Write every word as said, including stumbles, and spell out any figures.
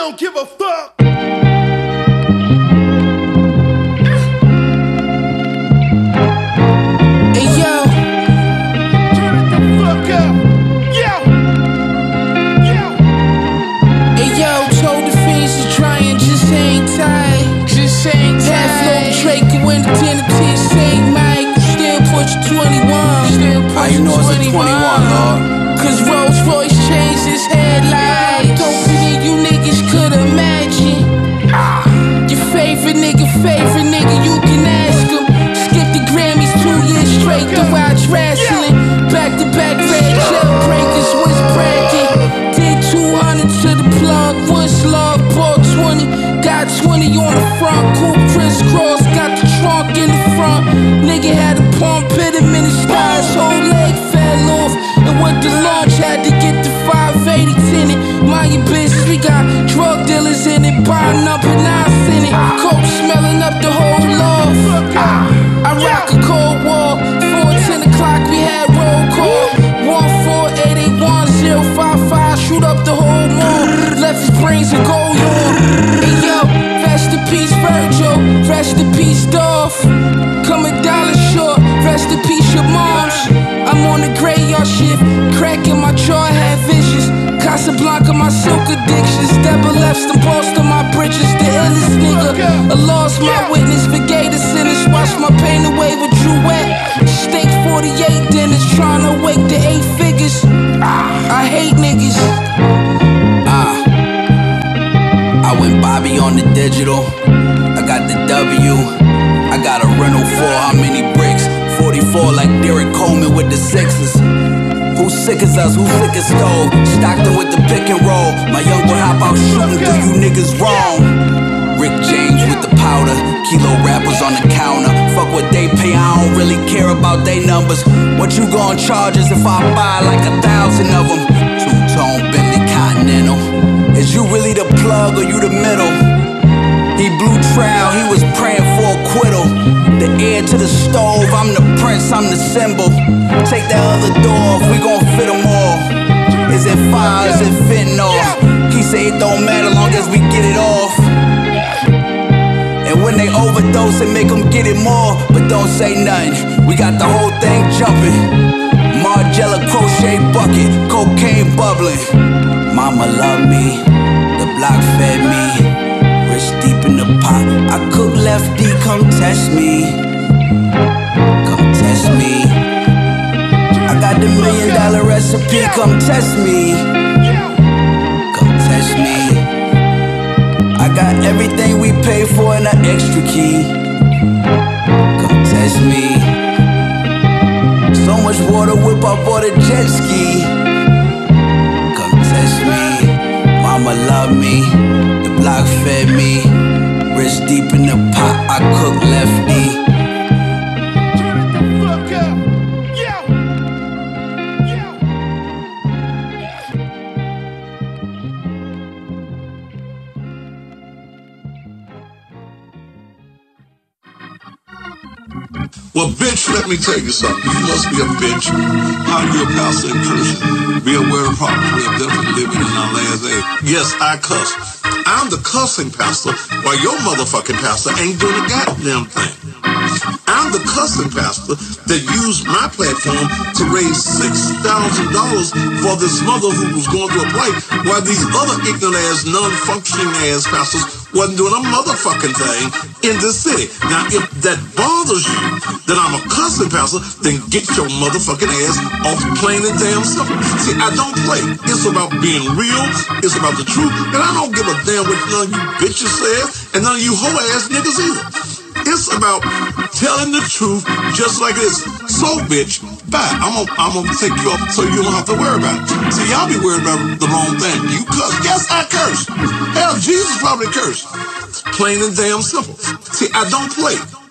don't give a fuck. Hey yo, Turn it the fuck up. Yo, yo. hey yo, told the fiends to try and just hang tight. Just hang tight. Half low Drake when the dinner tea Saint Mike. Still push twenty-one. Still push How you know it's a twenty-one, Lord? Cause Rolls Royce changed his headlights. Don't believe you niggas could imagine. Your favorite nigga, favorite nigga, you can ask him. Skip the Grammys two years straight to watch wrestling. Back to back red jailbreakers was bragging. Did two hundred to the plug, once love, bought twenty. Got twenty on the front, coupe crisscross, got the trunk in the front. Nigga had a pump, hit him in his thighs, whole leg fell off. And with the launch, had to get the five eighty tinted. Mind your business, we got drug dealers in it, buying up and nines in it. Coke smelling up the whole loft. I rock a cold wall. Four ten o'clock, we had roll call. One four eight eight one zero five five, shoot up the whole mall. Left his brains and gold on. Hey yo, rest in peace Virgil, rest in peace Dolph. Come a dollar short, rest in peace your moms. I'm on the graveyard shift, crack in my jaw, had vicious. Casablanca, my silk addictions. Double left some Boston, my bridges. The illest nigga, I lost my witness. Forgave the sinners, washed my pain away with Jouette. Steak forty-eight dinners, trying to wake the eight figures. I hate niggas. Ah, I went Bobby on the digital. I got the W. I got a rental for how many bricks? forty-four like Derek Coleman with the sixes. Who sick as us? Who sick as stove? Stockton with the pick and roll. My young boy hop out shooting, do you niggas wrong? Rick James with the powder. Kilo rappers on the counter. Fuck what they pay, I don't really care about they numbers. What you gon' charge us if I buy like a thousand of them? Two-tone Bentley Continental. Is you really the plug or you the middle? He blew trial, he was praying for acquittal. The heir to the stove, I'm the prince, I'm the symbol. Take that other door off, we gon' fit them all. Is it fire, is it fitting off? He say it don't matter long as we get it off. And when they overdose, it make them get it more. But don't say nothing, we got the whole thing jumping. Margiela crochet bucket, cocaine bubbling. Mama love me, the block fed me. Deep in the pot, I cook lefty, come test me. Come test me. I got the million dollar recipe, come test me. Come test me. I got everything we pay for and an extra key. Come test me. So much water whip, I bought a jet ski. Come test me. Mama love me, the block fed me. Rich deep in the pot, I cook lefty. Turn it the fuck up. Yo, yo. Well, bitch, let me tell you something. You must be a bitch. How you a pastor in Christian? Be aware of the problems we are definitely living in our last age. Yes, I cuss. I'm the cussing pastor, while your motherfucking pastor ain't doing a goddamn thing. I'm the cussing pastor that used my platform to raise six thousand dollars for this mother who was going through a plight, while these other ignorant ass, non-functioning ass pastors wasn't doing a motherfucking thing in this city. Now, if that bothers you, that I'm a cussing pastor, then get your motherfucking ass off plain and damn simple. See, I don't play. It's about being real. It's about the truth. And I don't give a damn what none of you bitches say, and none of you hoe ass niggas either. It's about telling the truth just like this. So, bitch, bye. I'm gonna, I'm gonna take you up so you don't have to worry about it. See, y'all be worried about the wrong thing. You cuss. Yes, I curse. Hell, Jesus probably cursed. Plain and damn simple. See, I don't play.